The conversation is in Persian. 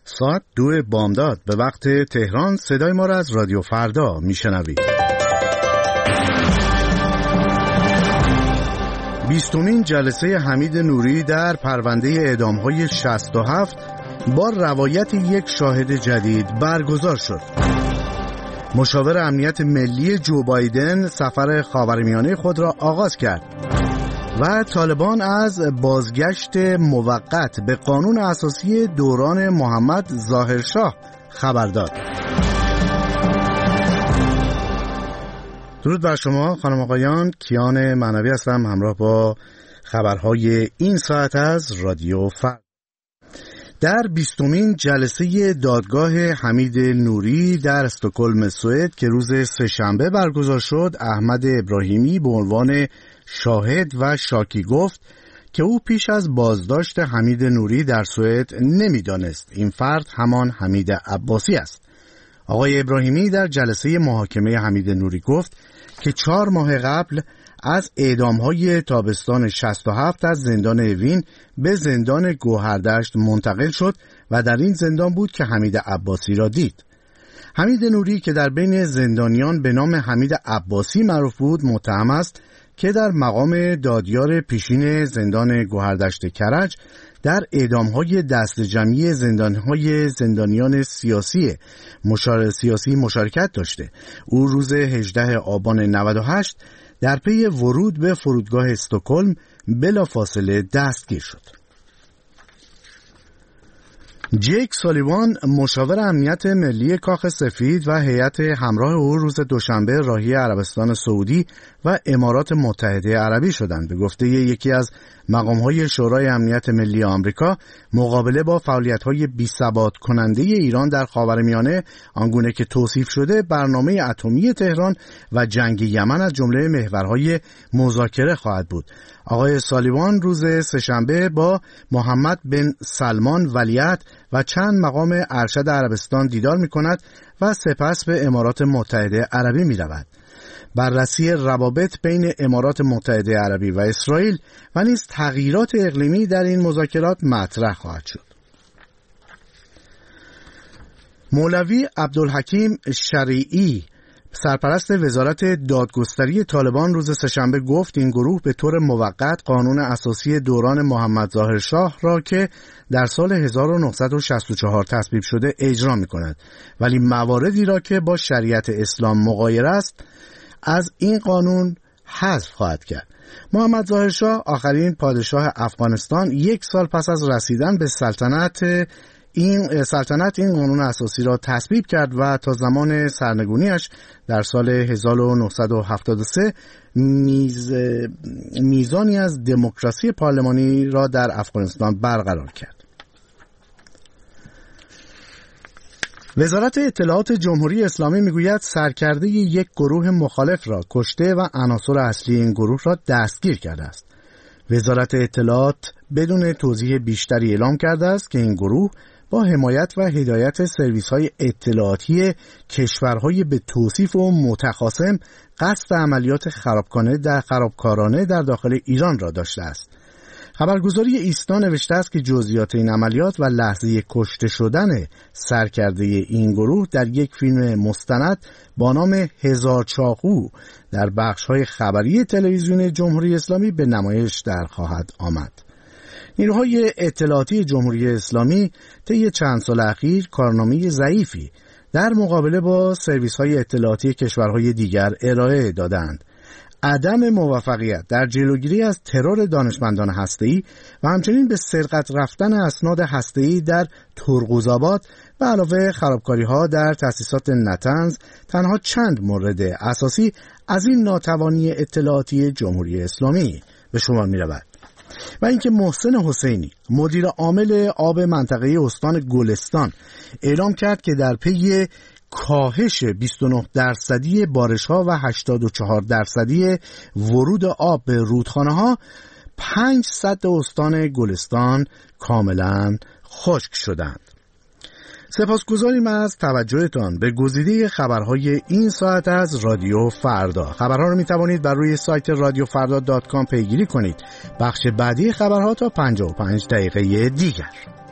ساعت 2 بامداد به وقت تهران صدای ما را از رادیو فردا میشنوید. 20مین جلسه حمید نوری در پرونده اعدام‌های 67 با روایت یک شاهد جدید برگزار شد. مشاور امنیت ملی جو بایدن سفر خاورمیانه خود را آغاز کرد و طالبان از بازگشت موقت به قانون اساسی دوران محمد ظاهرشاه خبر داد. درود بر شما خانم آقایان، کیان معنوی هستم همراه با خبرهای این ساعت از رادیو فردا. در 20مین جلسه دادگاه حمید نوری در استکهلم سوئد که روز سه‌شنبه برگزار شد، احمد ابراهیمی به عنوان شاهد و شاکی گفت که او پیش از بازداشت حمید نوری در سوئد نمی‌دانست این فرد همان حمید عباسی است. آقای ابراهیمی در جلسه محاکمه حمید نوری گفت که 4 ماه قبل از اعدام‌های تابستان 67 از زندان اوین به زندان گوهردشت منتقل شد و در این زندان بود که حمید عباسی را دید. حمید نوری که در بین زندانیان به نام حمید عباسی معروف بود، متهم است که در مقام دادیار پیشین زندان گوهردشت کرج در اعدام‌های دست جمعی زندانیان سیاسی مشارکت داشته. او روز 18 آبان 98 در پی ورود به فرودگاه استکهلم بلافاصله دستگیر شد. جیک سالیوان مشاور امنیت ملی کاخ سفید و هیئت همراه او روز دوشنبه راهی عربستان سعودی و امارات متحده عربی شدند. به گفته یکی از مقام‌های شورای امنیت ملی آمریکا، مقابله با فعالیت‌های بی‌ثبات کننده ایران در خاورمیانه آنگونه که توصیف شده برنامه اتمی تهران و جنگ یمن از جمله محورهای مذاکره خواهد بود. آقای سالیوان روز سه‌شنبه با محمد بن سلمان ولیعهد و چند مقام ارشد عربستان دیدار می‌کند و سپس به امارات متحده عربی می‌رود. بررسی روابط بین امارات متحده عربی و اسرائیل و نیز تغییرات اقلیمی در این مذاکرات مطرح خواهد شد. مولوی عبدالحکیم شریعی سرپرست وزارت دادگستری طالبان روز سه‌شنبه گفت این گروه به طور موقت قانون اساسی دوران محمد ظاهرشاه را که در سال 1964 تصویب شده اجرا می‌کند، ولی مواردی را که با شریعت اسلام مغایر است از این قانون حذف خواهد کرد. محمد ظاهرشاه آخرین پادشاه افغانستان 1 سال پس از رسیدن به سلطنت این قانون اساسی را تصویب کرد و تا زمان سرنگونیش در سال 1973 میزانی از دموکراسی پارلمانی را در افغانستان برقرار کرد. وزارت اطلاعات جمهوری اسلامی میگوید سرکرده یک گروه مخالف را کشته و عناصر اصلی این گروه را دستگیر کرده است. وزارت اطلاعات بدون توضیح بیشتری اعلام کرده است که این گروه با حمایت و هدایت سرویس‌های اطلاعاتی کشورهای به توصیف و متخاصم قصد عملیات خرابکارانه در داخل ایران را داشته است. خبرگزاری ایسنا نوشته است که جزئیات این عملیات و لحظه کشته شدن سرکرده این گروه در یک فیلم مستند با نام 1000 چاقو در بخش‌های خبری تلویزیون جمهوری اسلامی به نمایش در خواهد آمد. نیروهای اطلاعاتی جمهوری اسلامی طی چند سال اخیر کارنامه ضعیفی در مقابله با سرویس‌های اطلاعاتی کشورهای دیگر ارائه دادند. عدم موفقیت در جلوگیری از ترور دانشمندان هسته‌ای و همچنین به سرقت رفتن اسناد هسته‌ای در ترقوزآباد و علاوه خرابکاری‌ها در تأسیسات نطنز تنها چند مورد اساسی از این ناتوانی اطلاعاتی جمهوری اسلامی به شمار می‌رود. و اینکه محسن حسینی مدیر عامل آب منطقه استان گلستان اعلام کرد که در پی کاهش 29% بارش‌ها و 84% ورود آب به رودخانه‌ها 500 استان گلستان کاملا خشک شدند. سپاسگزاریم از توجهتان به گزیده خبرهای این ساعت از رادیو فردا. خبرها رو میتوانید بر روی سایت radiofarda.com پیگیری کنید. بخش بعدی خبرها تا 55 دقیقه دیگر.